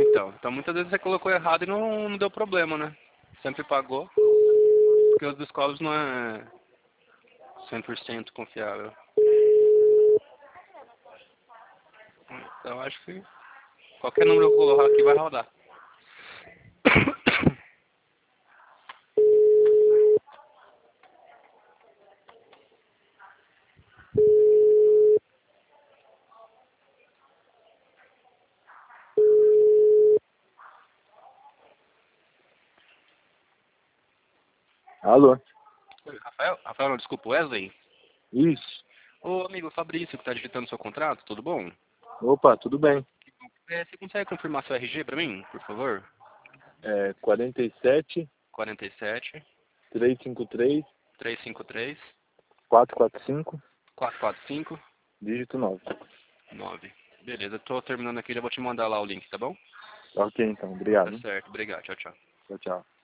Então muitas vezes você colocou errado e não deu problema, né? Sempre pagou. Porque os dos colos não é 100% confiável. Então acho que qualquer número que eu colocar aqui vai rodar. Alô? Oi, Rafael, não, desculpa, Wesley. Isso. Ô amigo Fabrício, que está digitando seu contrato, tudo bom? Opa, tudo bem. Você consegue confirmar seu RG para mim, por favor? 47 47 353 353 445 445 dígito 9. 9. Beleza, tô terminando aqui, já vou te mandar lá o link, tá bom? Ok, então. Tá Obrigado. certo, obrigado, tchau, tchau. Tchau, tchau.